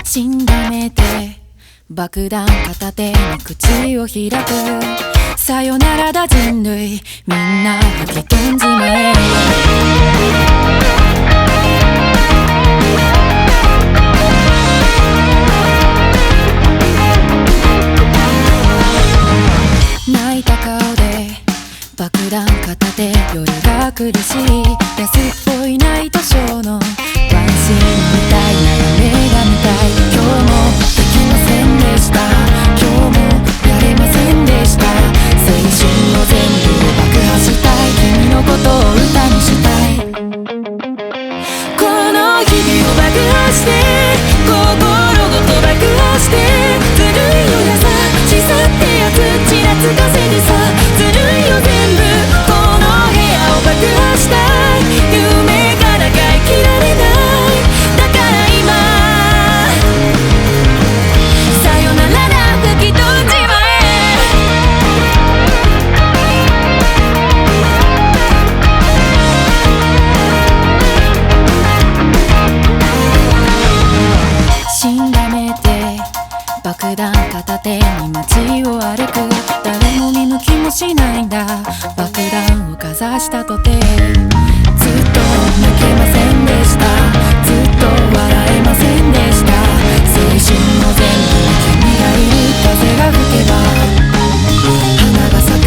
死んだ目で爆弾片手に口を開く。さよならだ人類、みんな吹き飛んじまえ。泣いた顔で爆弾片手、夜が苦しい安っぽいナイトショーのワンシーンみたいな夢が見たい。今日もできませんでした、今日もやれませんでした。青春を全部爆破したい、君のことを歌にしたい。この日々を爆破して、心ごと爆破して、ずるいよ優しさってやつちらつかせてさ、ずるいよ全部この部屋を爆破したい。夢から帰きられない、だから今さよならだ吹き飛んじまえ。死んだ目で爆弾片手に街を歩く。誰も見向きもしないんだ、爆弾をかざしたとて。ずっと泣けませんでした、ずっと笑えませんでした。青春の全部君がいる、風が吹けば花が咲く。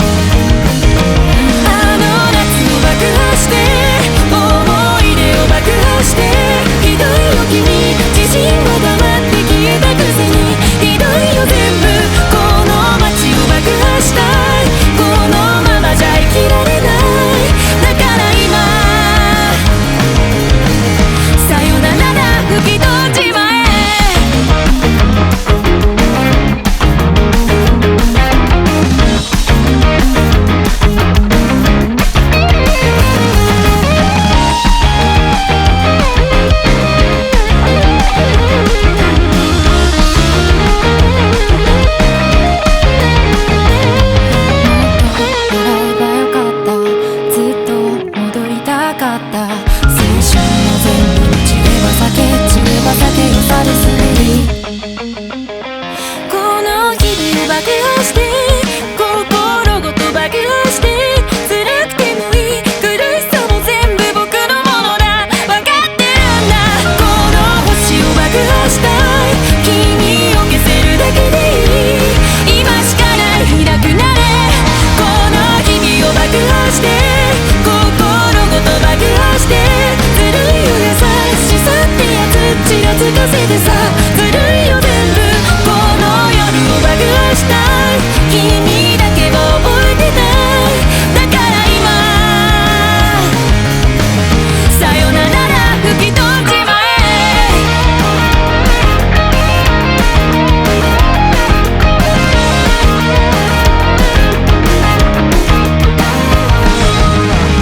あの夏を爆破して、思い出を爆破して、ひどいよ君、自信は黙って消えたくせに。ひどいよ全部この街を爆破したい、このままじゃ生きられない、だから今さよならだ吹き飛んじまえ。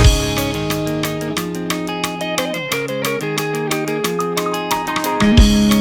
うん。